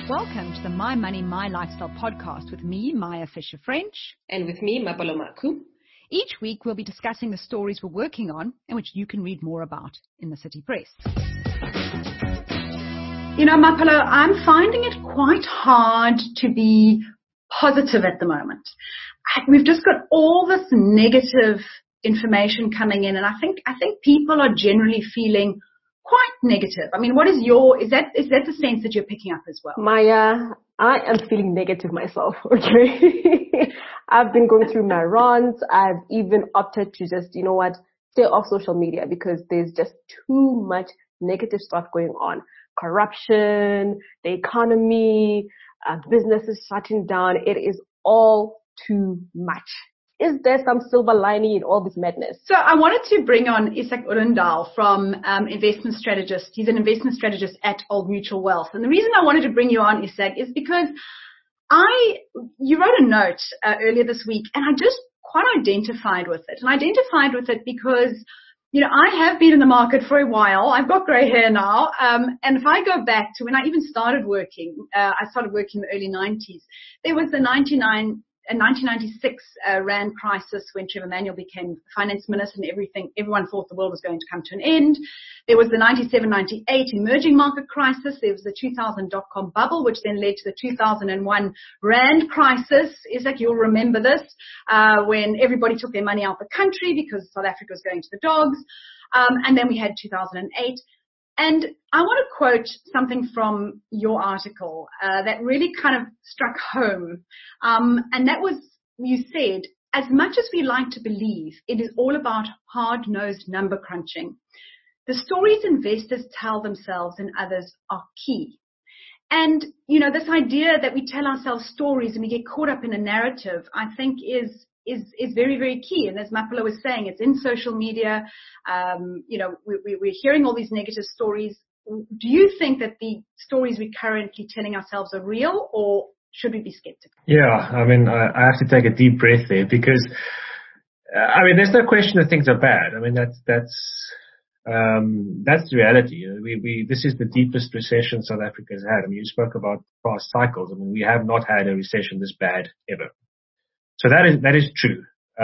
Welcome to the My Money, My Lifestyle podcast with me, Maya Fisher-French. And with me, Mapalo Maku. Each week we'll be discussing the stories we're working on and which you can read more about in the City Press. You know, Mapalo, I'm finding it quite hard to be positive at the moment. We've just got all this negative information coming in, and I think people are generally feeling quite negative. I mean, is that the sense that you're picking up as well? Maya, I am feeling negative myself, okay? I've been going through my rants. I've even opted to just, stay off social media because there's just too much negative stuff going on. Corruption, the economy, businesses shutting down. It is all too much. Is there some silver lining in all this madness? So I wanted to bring on Isak Urundal from Investment Strategist. He's an investment strategist at Old Mutual Wealth. And the reason I wanted to bring you on, Isak, is because you wrote a note earlier this week, and I just quite identified with it. And I identified with it because, I have been in the market for a while. I've got grey hair now. And if I go back to when I even started working, I started working in the early 90s. There was the 1996 Rand crisis when Trevor Manuel became finance minister, and everyone thought the world was going to come to an end. There was the 97-98 emerging market crisis. There was the 2000 dot-com bubble, which then led to the 2001 Rand crisis. Isaac, you'll remember this, when everybody took their money out of the country because South Africa was going to the dogs. And then we had 2008. And I want to quote something from your article that really kind of struck home. And that was, you said, as much as we like to believe, it is all about hard-nosed number crunching. The stories investors tell themselves and others are key. And, this idea that we tell ourselves stories and we get caught up in a narrative, I think is very, very key. And as Mapalo was saying, it's in social media. We're hearing all these negative stories. Do you think that the stories we're currently telling ourselves are real, or should we be skeptical? Yeah, I have to take a deep breath there because, there's no question that things are bad. That's the reality. This is the deepest recession South Africa has had. You spoke about past cycles. We have not had a recession this bad ever. So that is true.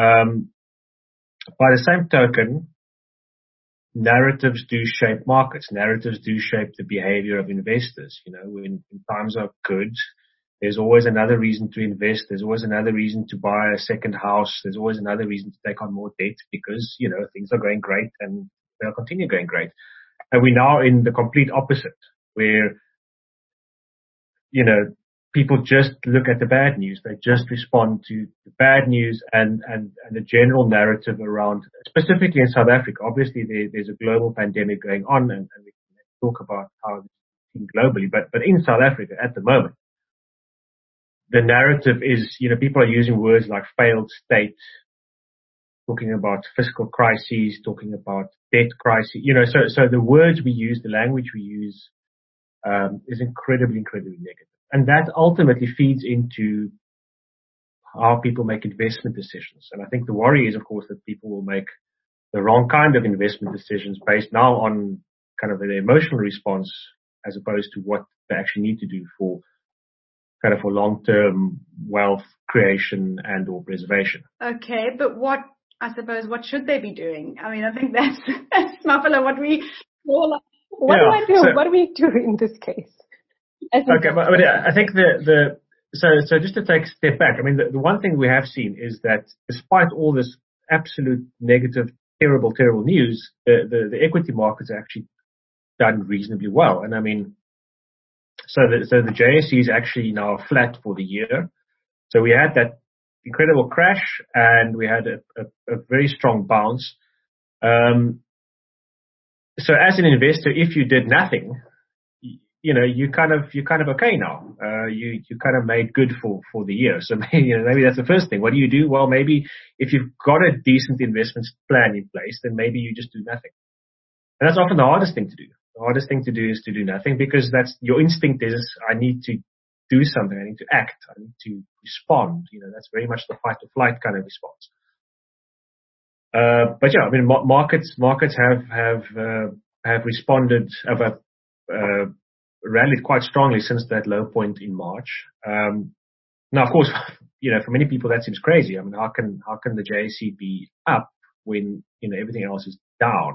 By the same token, narratives do shape markets. Narratives do shape the behavior of investors. When times are good, there's always another reason to invest. There's always another reason to buy a second house. There's always another reason to take on more debt because, things are going great and they'll continue going great. And we're now in the complete opposite where, people just look at the bad news. They just respond to the bad news and the general narrative around, specifically in South Africa. Obviously, there's a global pandemic going on, and we can talk about how it's seen globally. But in South Africa at the moment, the narrative is, people are using words like failed state, talking about fiscal crises, talking about debt crises. So the words we use, the language we use, is incredibly, incredibly negative. And that ultimately feeds into how people make investment decisions. And I think the worry is, of course, that people will make the wrong kind of investment decisions based now on kind of an emotional response as opposed to what they actually need to do for long-term wealth creation and or preservation. Okay, but what should they be doing? I think that's Mapalo, what we call. What do I do? So, what do we do in this case? Okay, but I think so just to take a step back, the one thing we have seen is that despite all this absolute negative, terrible news, the equity markets have actually done reasonably well. And so the JSE is actually now flat for the year. So we had that incredible crash and we had a very strong bounce. So as an investor, if you did nothing, you're kind of okay now. You kind of made good for the year. So maybe that's the first thing. What do you do? Well, maybe if you've got a decent investment plan in place, then maybe you just do nothing. And that's often the hardest thing to do. The hardest thing to do is to do nothing because that's your instinct is I need to do something. I need to act. I need to respond. That's very much the fight or flight kind of response. But yeah, markets have responded, rallied quite strongly since that low point in March. Now, of course, for many people that seems crazy. I mean, how can the JSE be up when, everything else is down?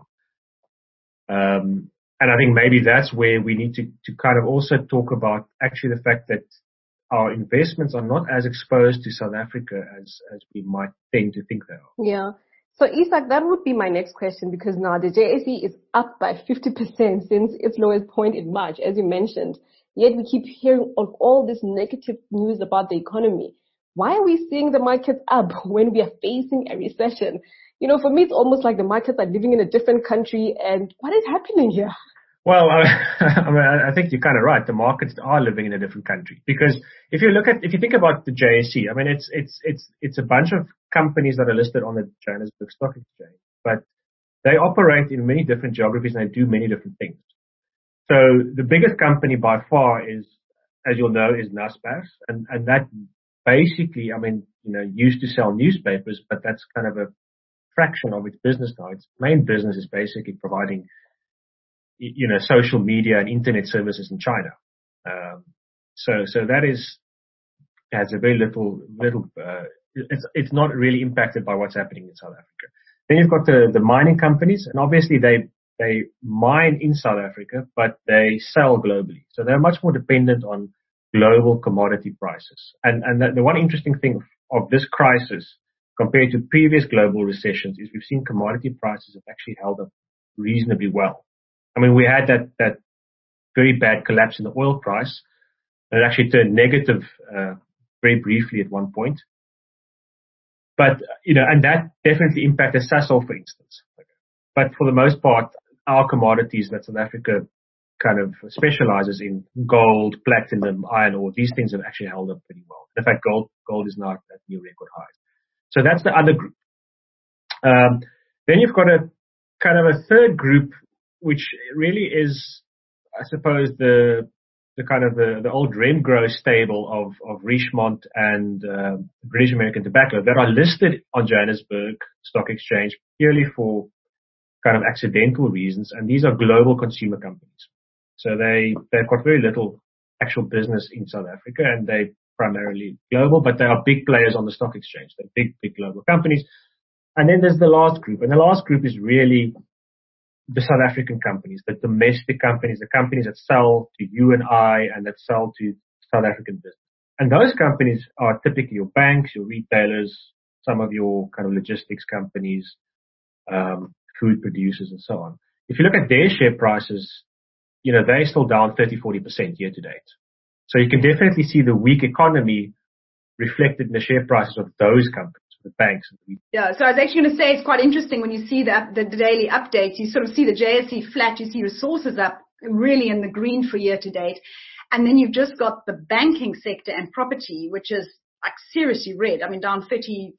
And I think maybe that's where we need to kind of also talk about actually the fact that our investments are not as exposed to South Africa as we might tend to think they are. Yeah. So Isak, that would be my next question, because now the JSE is up by 50% since its lowest point in March, as you mentioned. Yet we keep hearing of all this negative news about the economy. Why are we seeing the markets up when we are facing a recession? For me, it's almost like the markets are living in a different country. And what is happening here? Well, I think you're kind of right. The markets are living in a different country, because if you think about the JSE, I mean, it's a bunch of companies that are listed on the Johannesburg Stock Exchange, but they operate in many different geographies and they do many different things. So the biggest company by far is, as you'll know, is Naspers, and that basically, I mean, used to sell newspapers, but that's kind of a fraction of its business now. Its main business is basically providing social media and internet services in China. So that has a very little, it's not really impacted by what's happening in South Africa. Then you've got the mining companies, and obviously they mine in South Africa, but they sell globally. So they're much more dependent on global commodity prices. And the one interesting thing of this crisis compared to previous global recessions is we've seen commodity prices have actually held up reasonably well. I mean, we had that very bad collapse in the oil price, and it actually turned negative very briefly at one point. But, and that definitely impacted Sasol, for instance. But for the most part, our commodities that South Africa kind of specializes in, gold, platinum, iron ore, these things have actually held up pretty well. In fact, gold is now at new record highs. So that's the other group. Then you've got a kind of a third group, which really is, I suppose, the kind of the old Remgro stable of Richemont and British American Tobacco that are listed on Johannesburg Stock Exchange purely for kind of accidental reasons, and these are global consumer companies. So they've got very little actual business in South Africa, and they're primarily global, but they are big players on the stock exchange. They're big global companies. And then there's the last group, and the last group is really the South African companies, the domestic companies, the companies that sell to you and I and that sell to South African business. And those companies are typically your banks, your retailers, some of your kind of logistics companies, food producers and so on. If you look at their share prices, they're still down 30-40% year to date. So you can definitely see the weak economy reflected in the share prices of those companies, the banks. Yeah, so I was actually going to say it's quite interesting when you see the daily updates. You sort of see the JSE flat, you see resources up really in the green for year to date. And then you've just got the banking sector and property, which is like seriously red. I mean, down 30-40%.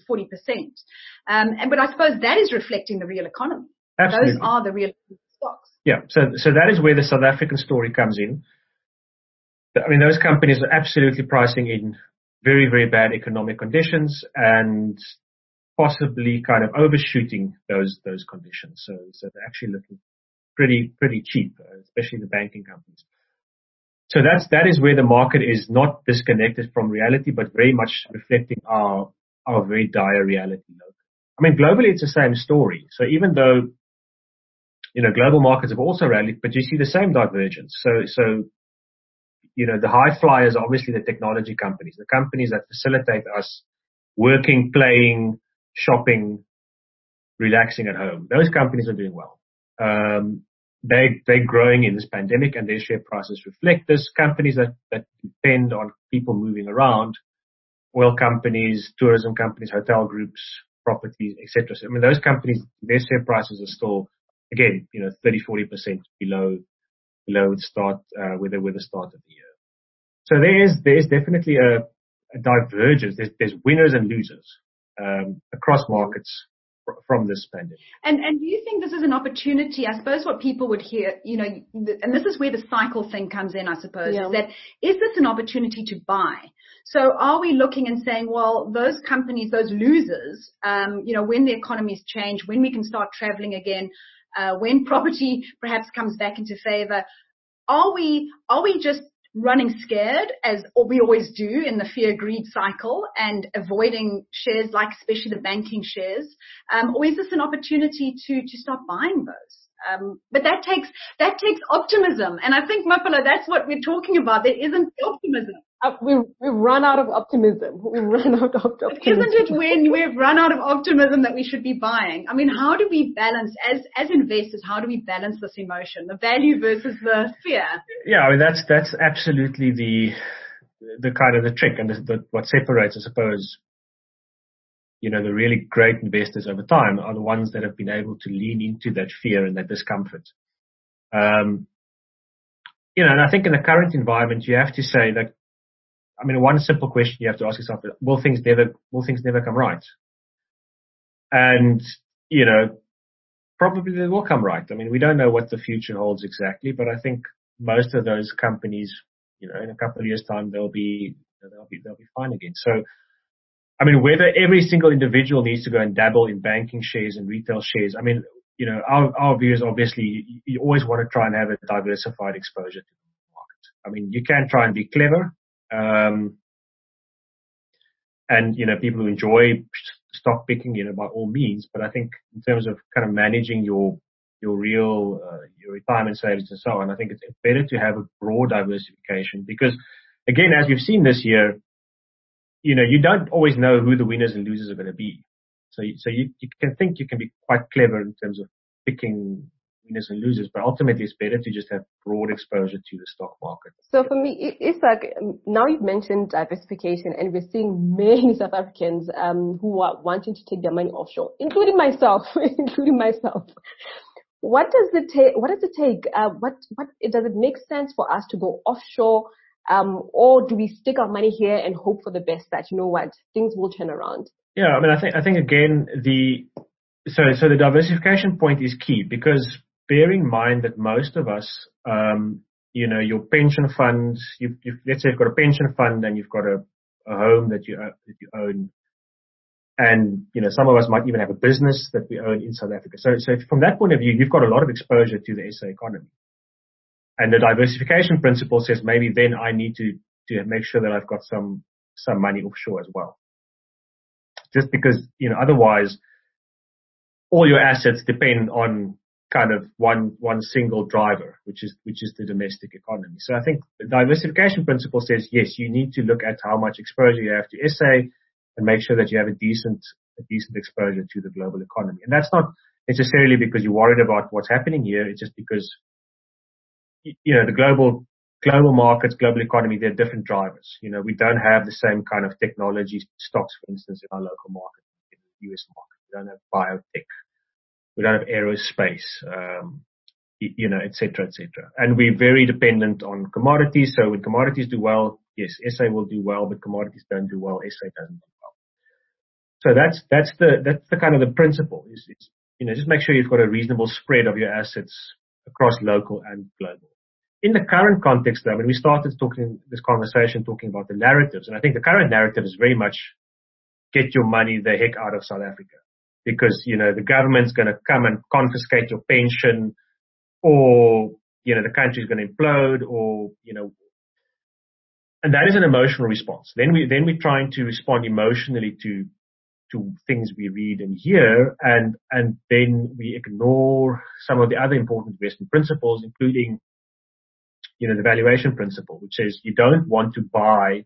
But I suppose that is reflecting the real economy. Absolutely. Those are the real stocks. Yeah, so that is where the South African story comes in. I mean, those companies are absolutely pricing in very, very bad economic conditions and possibly kind of overshooting those conditions. So they're actually looking pretty cheap, especially the banking companies. So that is where the market is not disconnected from reality, but very much reflecting our very dire reality. I mean, globally, it's the same story. So even though, global markets have also rallied, but you see the same divergence. So the high flyers are obviously the technology companies, the companies that facilitate us working, playing, shopping, relaxing at home. Those companies are doing well. They're growing in this pandemic, and their share prices reflect this. Companies that depend on people moving around, oil companies, tourism companies, hotel groups, properties, etc. So, I mean, those companies, their share prices are still, again, 30-40% below the start, with the start of the year. So there is definitely a divergence. There's winners and losers across markets from this pandemic. And do you think this is an opportunity? I suppose what people would hear, and this is where the cycle thing comes in, I suppose, is this an opportunity to buy? So are we looking and saying, well, those companies, those losers, when the economies change, when we can start traveling again, when property perhaps comes back into favor, are we just running scared as we always do in the fear greed cycle and avoiding shares like especially the banking shares? Or is this an opportunity to start buying those? But that takes optimism. And I think, Mapelo, that's what we're talking about. There isn't optimism. We've run out of optimism. We've run out of optimism. Isn't it when we've run out of optimism that we should be buying? I mean, how do we balance, as investors, how do we balance this emotion, the value versus the fear? Yeah, I mean, that's absolutely the kind of the trick, and what separates, I suppose, the really great investors over time are the ones that have been able to lean into that fear and that discomfort. And I think in the current environment, you have to say that, I mean, one simple question you have to ask yourself is, will things never come right? And, probably they will come right. I mean, we don't know what the future holds exactly, but I think most of those companies, in a couple of years' time, they'll be fine again. So, I mean, whether every single individual needs to go and dabble in banking shares and retail shares, I mean, our view is obviously you always want to try and have a diversified exposure to the market. I mean, you can try and be clever. And, people who enjoy stock picking, by all means, but I think in terms of kind of managing your real, your retirement savings and so on, I think it's better to have a broad diversification because, again, as we've seen this year, you don't always know who the winners and losers are going to be. So you can think you can be quite clever in terms of picking winners and losers, but ultimately it's better to just have broad exposure to the stock market. So for me, it's like, now you've mentioned diversification, and we're seeing many South Africans who are wanting to take their money offshore, including myself. What does it take? What does it make sense for us to go offshore, or do we stick our money here and hope for the best that, things will turn around? Yeah, I mean, I think again, so the diversification point is key because bear in mind that most of us, your pension funds, let's say you've got a pension fund and you've got a home that you own, and some of us might even have a business that we own in South Africa. So from that point of view, you've got a lot of exposure to the SA economy, and the diversification principle says maybe then I need to make sure that I've got some money offshore as well, just because otherwise all your assets depend on kind of one single driver, which is the domestic economy. So I think the diversification principle says, yes, you need to look at how much exposure you have to SA and make sure that you have a decent exposure to the global economy. And that's not necessarily because you're worried about what's happening here. It's just because, the global markets, global economy, they're different drivers. We don't have the same kind of technology stocks, for instance, in our local market, in the US market. We don't have biotech. We don't have aerospace, et cetera, et cetera. And we're very dependent on commodities. So when commodities do well, yes, SA will do well, but commodities don't do well, SA doesn't do well. So that's the kind of the principle is, just make sure you've got a reasonable spread of your assets across local and global. In the current context, though, when we started talking about the narratives, and I think the current narrative is very much get your money the heck out of South Africa. Because, the government's going to come and confiscate your pension, or, the country's going to implode, or, and that is an emotional response. Then we're trying to respond emotionally to things we read and hear, and then we ignore some of the other important investment principles, including, the valuation principle, which says you don't want to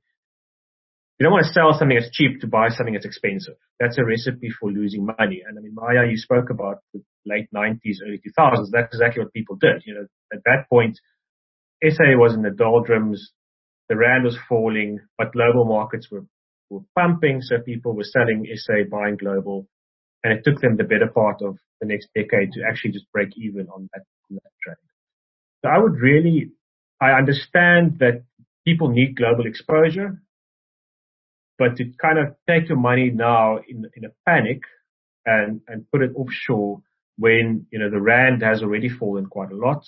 sell something that's cheap to buy something that's expensive. That's a recipe for losing money. And I mean, Maya, you spoke about the late 90s, early 2000s. That's exactly what people did. At that point, SA was in the doldrums. The rand was falling, but global markets were pumping. So people were selling SA, buying global. And it took them the better part of the next decade to actually just break even on that trade. So I understand that people need global exposure. But to kind of take your money now in a panic and put it offshore when, the rand has already fallen quite a lot,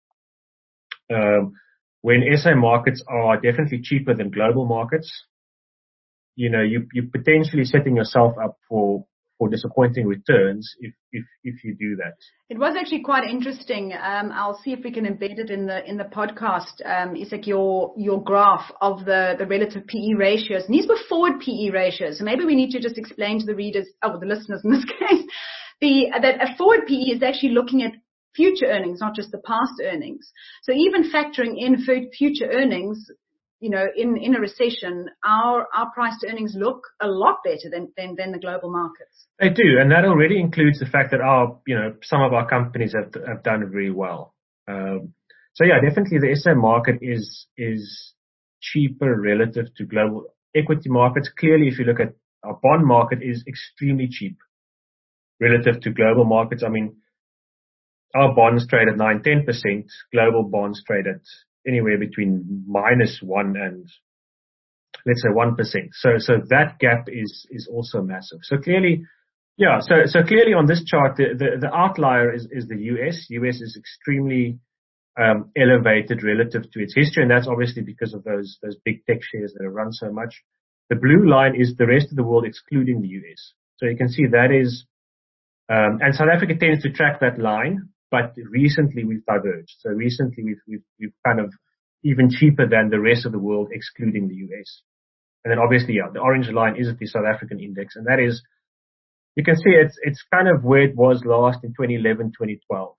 when SA markets are definitely cheaper than global markets, you're potentially setting yourself up for for disappointing returns if you do that. It was actually quite interesting. I'll see if we can embed it in the podcast. Isak, your graph of the relative PE ratios, and these were forward PE ratios. So maybe we need to just explain to the readers, the listeners in this case, that a forward PE is actually looking at future earnings, not just the past earnings. So even factoring in future earnings, in a recession, our price to earnings look a lot better than the global markets. They do, and that already includes the fact that some of our companies have done very well. So yeah, definitely the SA market is cheaper relative to global equity markets. Clearly, if you look at our bond market, is extremely cheap relative to global markets. I mean, our bonds trade at 9-10%. Global bonds trade at anywhere between -1 and let's say 1%. So that gap is also massive. So clearly, yeah. So clearly on this chart, the outlier is the US. US is extremely elevated relative to its history, and that's obviously because of those big tech shares that have run so much. The blue line is the rest of the world excluding the US. So you can see that is, and South Africa tends to track that line. But recently we've diverged. So recently we've kind of even cheaper than the rest of the world, excluding the US. And then obviously, yeah, the orange line is the South African index, and that is, you can see it's kind of where it was last in 2011, 2012.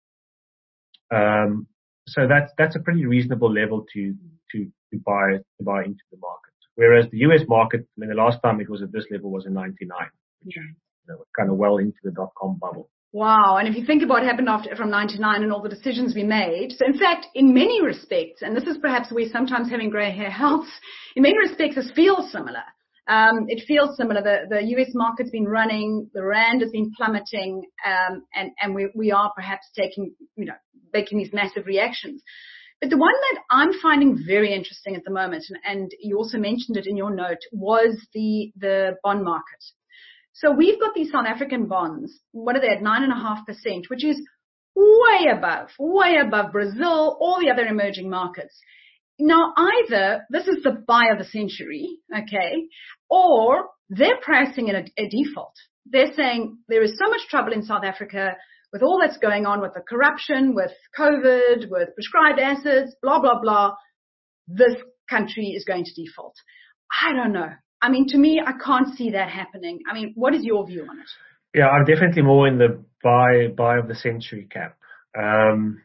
So that's a pretty reasonable level to buy into the market. Whereas the US market, I mean, the last time it was at this level was in '99, which kind of well into the .com bubble. Wow. And if you think about what happened from 99 and all the decisions we made. So in fact, in many respects, and this is perhaps where sometimes having gray hair helps, in many respects, this feels similar. It feels similar. The US market's been running, the rand has been plummeting, and we are perhaps making these massive reactions. But the one that I'm finding very interesting at the moment, and you also mentioned it in your note, was the bond market. So we've got these South African bonds. What are they at? 9.5%, which is way above Brazil, all the other emerging markets. Now, either this is the buy of the century, okay, or they're pricing in a default. They're saying there is so much trouble in South Africa with all that's going on with the corruption, with COVID, with prescribed assets, blah, blah, blah. This country is going to default. I don't know. I mean, to me, I can't see that happening. I mean, what is your view on it? Yeah, I'm definitely more in the buy of the century camp. And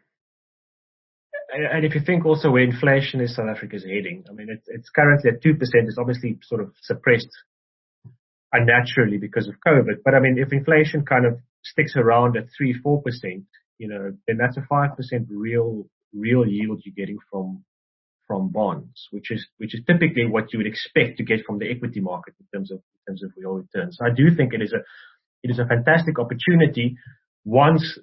if you think also where inflation is South Africa's heading, I mean, it's currently at 2%. It's obviously sort of suppressed unnaturally because of COVID. But I mean, if inflation kind of sticks around at 3-4%, then that's a 5% real yield you're getting from bonds, which is typically what you would expect to get from the equity market in terms of real returns. So I do think it is a fantastic opportunity once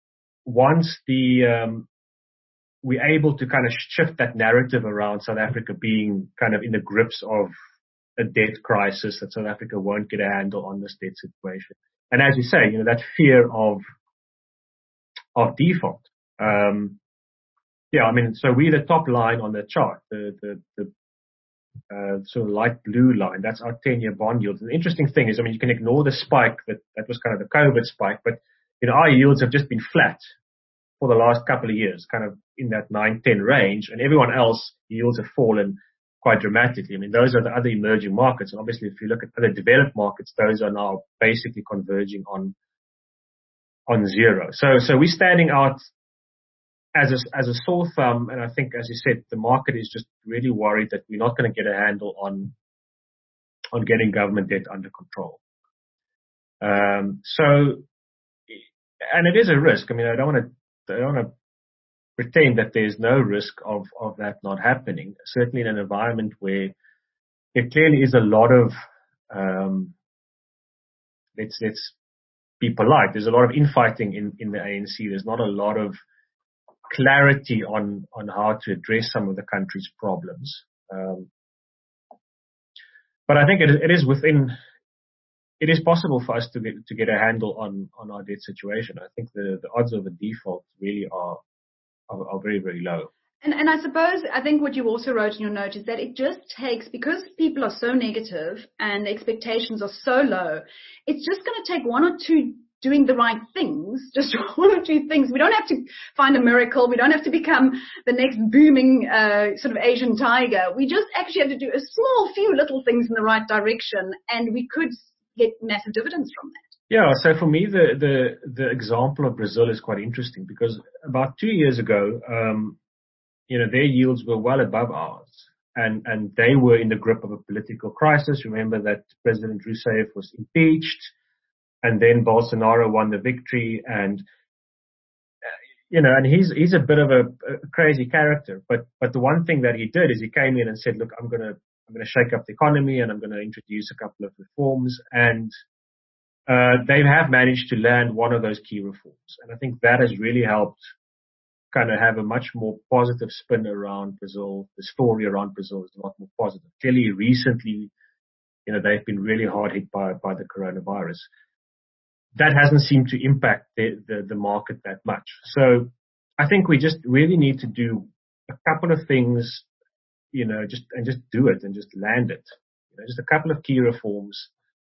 we're able to kind of shift that narrative around South Africa being kind of in the grips of a debt crisis, that South Africa won't get a handle on this debt situation. And as you say, that fear of default. Yeah, I mean, so we're the top line on the chart, the sort of light blue line. That's our 10-year bond yields. And the interesting thing is, I mean, you can ignore the spike that was kind of the COVID spike, but our yields have just been flat for the last couple of years, kind of in that 9-10 range, and everyone else yields have fallen quite dramatically. I mean, those are the other emerging markets, and obviously, if you look at other developed markets, those are now basically converging on zero. So we're standing out as a sore thumb, and I think, as you said, the market is just really worried that we're not going to get a handle on getting government debt under control. So, and it is a risk. I mean, I don't want to pretend that there's no risk of that not happening. Certainly in an environment where there clearly is a lot of, let's be polite, there's a lot of infighting in the ANC. There's not a lot of clarity on how to address some of the country's problems. But I think it is possible for us to get a handle on our debt situation. I think the odds of a default really are very, very low. And I suppose, I think what you also wrote in your note is that it just takes, because people are so negative and expectations are so low, it's just going to take one or two doing the right things, just one or two things. We don't have to find a miracle. We don't have to become the next booming sort of Asian tiger. We just actually have to do a small few little things in the right direction, and we could get massive dividends from that. Yeah, so for me, the example of Brazil is quite interesting because about 2 years ago, their yields were well above ours, and they were in the grip of a political crisis. Remember that President Rousseff was impeached, and then Bolsonaro won the victory, and and he's a bit of a crazy character. But the one thing that he did is he came in and said, look, I'm gonna shake up the economy, and I'm gonna introduce a couple of reforms, and they have managed to land one of those key reforms. And I think that has really helped kind of have a much more positive spin around Brazil. The story around Brazil is a lot more positive. Clearly, recently, they've been really hard hit by the coronavirus. That hasn't seemed to impact the market that much. So I think we just really need to do a couple of things, just do it and just land it. Just a couple of key reforms.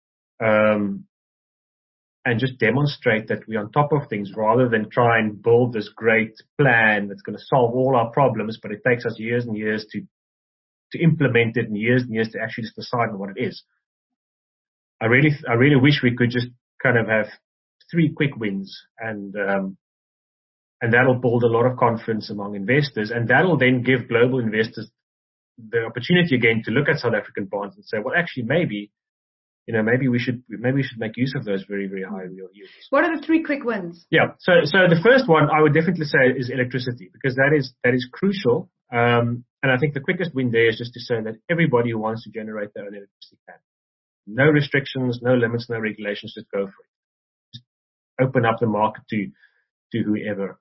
And just demonstrate that we're on top of things rather than try and build this great plan that's going to solve all our problems, but it takes us years and years to implement it and years to actually just decide on what it is. I really wish we could just kind of have 3 quick wins, and that'll build a lot of confidence among investors, and that'll then give global investors the opportunity again to look at South African bonds and say, well, actually, maybe we should make use of those very, very high real yields. What are the 3 quick wins? Yeah. So the first one I would definitely say is electricity, because that is crucial. And I think the quickest win there is just to say that everybody who wants to generate their own electricity can. No restrictions, no limits, no regulations, just go for it. Just open up the market to whoever.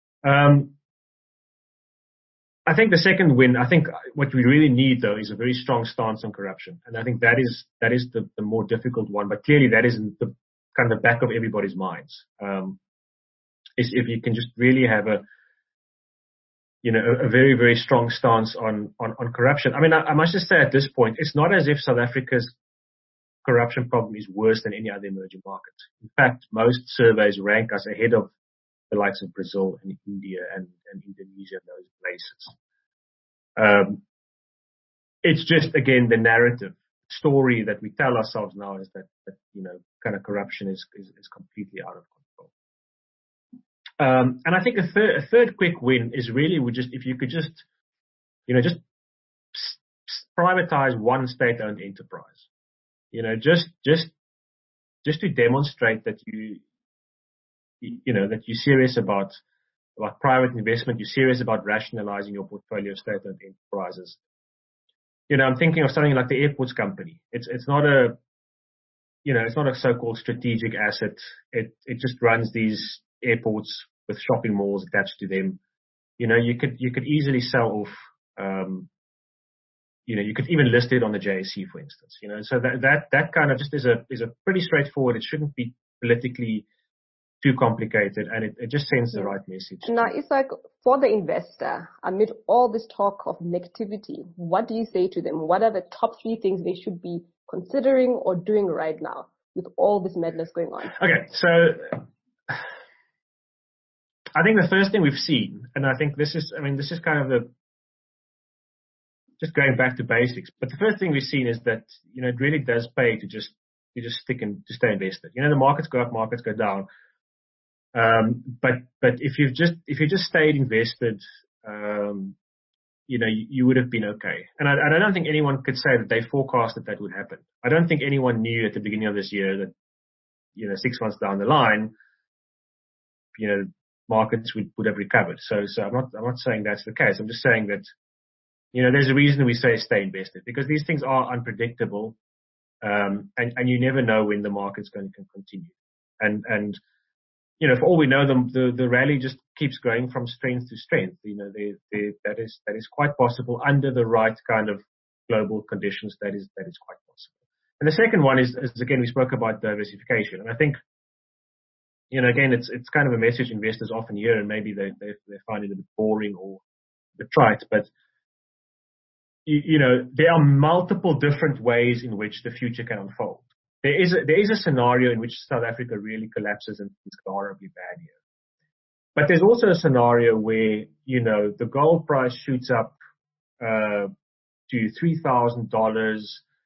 I think the second win, what we really need though is a very strong stance on corruption. And I think that is the more difficult one, but clearly that is in the kind of back of everybody's minds. Is if you can just really have a very, very strong stance on corruption. I mean, I must just say at this point, it's not as if South Africa's corruption problem is worse than any other emerging market. In fact, most surveys rank us ahead of the likes of Brazil and India and Indonesia and those places. It's just, again, the narrative story that we tell ourselves now is that kind of corruption is completely out of control. And I think a third quick win is really if you could just privatize one state-owned enterprise. Just to demonstrate that that you're serious about private investment, you're serious about rationalizing your portfolio of state-owned enterprises. I'm thinking of something like the airports company. It's not a so-called strategic asset. It just runs these airports with shopping malls attached to them. You could easily sell off. You could even list it on the JSE, for instance. So that kind of just is a pretty straightforward. It shouldn't be politically too complicated, and it just sends the right message. Now, it's like for the investor, amid all this talk of negativity, what do you say to them? What are the top 3 things they should be considering or doing right now with all this madness going on? Okay, so I think the first thing we've seen, and I think this is kind of just going back to basics, but the first thing we've seen is that, it really does pay to just stick and to stay invested. The markets go up, markets go down. But if you just stayed invested, you would have been okay. And I don't think anyone could say that they forecasted that would happen. I don't think anyone knew at the beginning of this year that, 6 months down the line, markets would have recovered. So I'm not saying that's the case. I'm just saying that, there's a reason we say stay invested, because these things are unpredictable. And you never know when the market's going to continue. And for all we know, the rally just keeps going from strength to strength. That is quite possible under the right kind of global conditions. That is quite possible. And the second one is again, we spoke about diversification. And I think, again, it's kind of a message investors often hear, and maybe they find it a bit boring or bit trite, but there are multiple different ways in which the future can unfold. There is a scenario in which South Africa really collapses and it's a horribly bad year. But there's also a scenario where, the gold price shoots up to $3,000,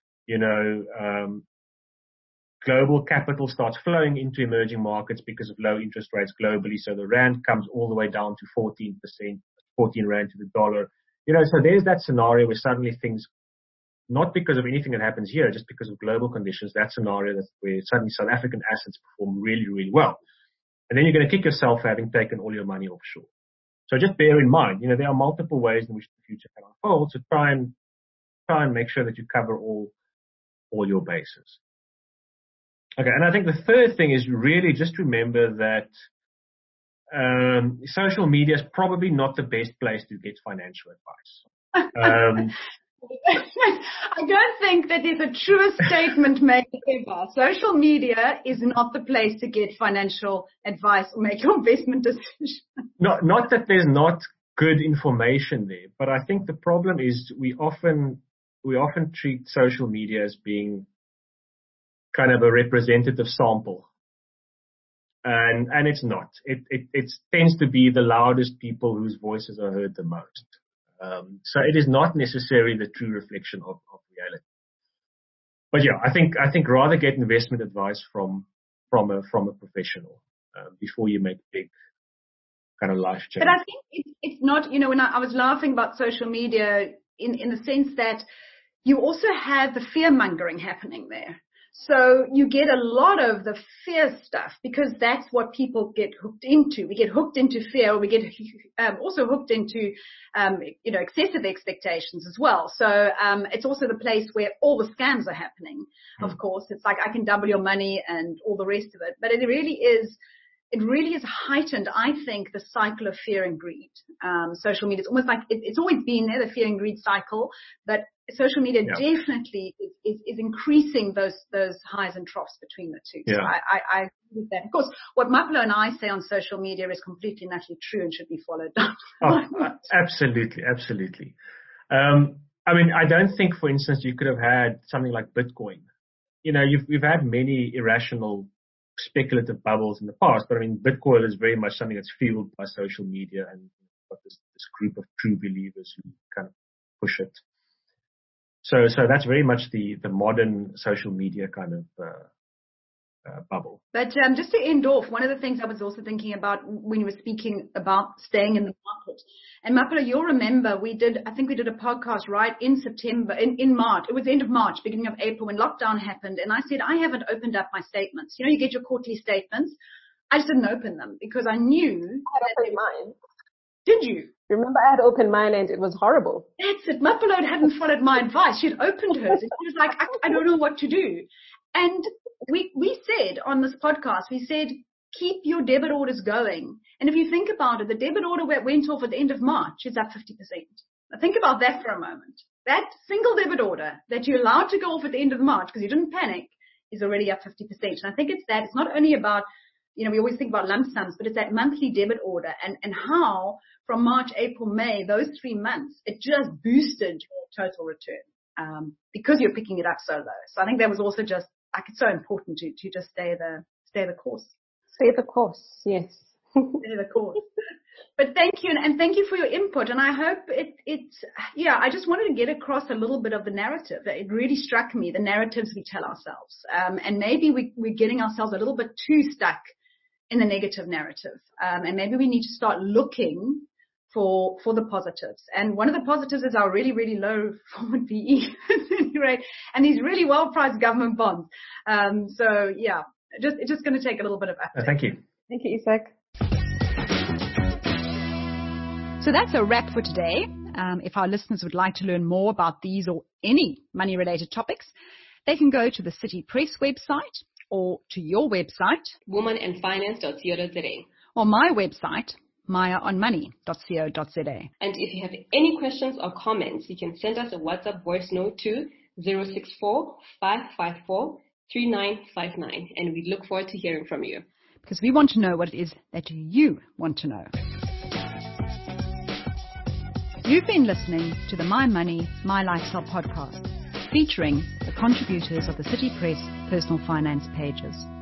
global capital starts flowing into emerging markets because of low interest rates globally. So the rand comes all the way down to 14%, 14 rand to the dollar. So there's that scenario where suddenly things, not because of anything that happens here, just because of global conditions, that scenario that's where suddenly South African assets perform really, really well. And then you're going to kick yourself for having taken all your money offshore. So just bear in mind, there are multiple ways in which the future can unfold. So try and make sure that you cover all your bases. Okay, and I think the third thing is really just remember that social media is probably not the best place to get financial advice. I don't think that is a true statement made ever. Social media is not the place to get financial advice or make your investment decision. Not that there's not good information there, but I think the problem is we often treat social media as being kind of a representative sample. And it's not. It tends to be the loudest people whose voices are heard the most. So it is not necessarily the true reflection of reality. But yeah, I think rather get investment advice from a professional before you make big kind of life change. But I think it's not, when I was laughing about social media in the sense that you also have the fear mongering happening there. So you get a lot of the fear stuff because that's what people get hooked into. We get hooked into fear, or we get also hooked into, excessive expectations as well. So it's also the place where all the scams are happening. Of course, it's like I can double your money and all the rest of it. But it really is heightened, I think, the cycle of fear and greed. Social media, it's almost like it's always been there, the fear and greed cycle, but social media definitely is increasing those highs and troughs between the two. Yeah. So I agree with that. Of course, what Mapelo and I say on social media is completely and utterly true and should be followed up. Oh, absolutely. I don't think, for instance, you could have had something like Bitcoin. You've had many irrational speculative bubbles in the past, but Bitcoin is very much something that's fueled by social media and got this group of true believers who kind of push it. So that's very much the modern social media kind of bubble. But just to end off, one of the things I was also thinking about when you were speaking about staying in the market, and Mapelo, you'll remember I think we did a podcast right in September, in March. It was the end of March, beginning of April, when lockdown happened, and I said I haven't opened up my statements. You get your quarterly statements. I just didn't open them because I knew. I had opened mine. Did you? Remember, I had opened mine and it was horrible. That's it. Mapelo hadn't followed my advice. She'd opened hers and she was like, I don't know what to do. And we said on this podcast, keep your debit orders going. And if you think about it, the debit order that went off at the end of March is up 50%. Now think about that for a moment. That single debit order that you're allowed to go off at the end of March because you didn't panic is already up 50%. And I think it's not only about, we always think about lump sums, but it's that monthly debit order and how from March, April, May, those 3 months, it just boosted your total return because you're picking it up so low. So I think that was also just it's so important to just stay the course. Stay the course, yes. Stay the course. But thank you, and thank you for your input. And I hope I just wanted to get across a little bit of the narrative. It really struck me, the narratives we tell ourselves. And maybe we're getting ourselves a little bit too stuck in the negative narrative. And maybe we need to start looking for the positives. And one of the positives is our really, really low forward PE, right? And these really well-priced government bonds. It's just going to take a little bit of effort. Thank you. Thank you, Isak. So that's a wrap for today. If our listeners would like to learn more about these or any money-related topics, they can go to the City Press website or to your website, womanandfinance.co.za, or my website, mayaonmoney.co.za. And if you have any questions or comments, you can send us a WhatsApp voice note to 064-554-3959, and we look forward to hearing from you. Because we want to know what it is that you want to know. You've been listening to the My Money, My Lifestyle podcast, featuring the contributors of the City Press personal finance pages.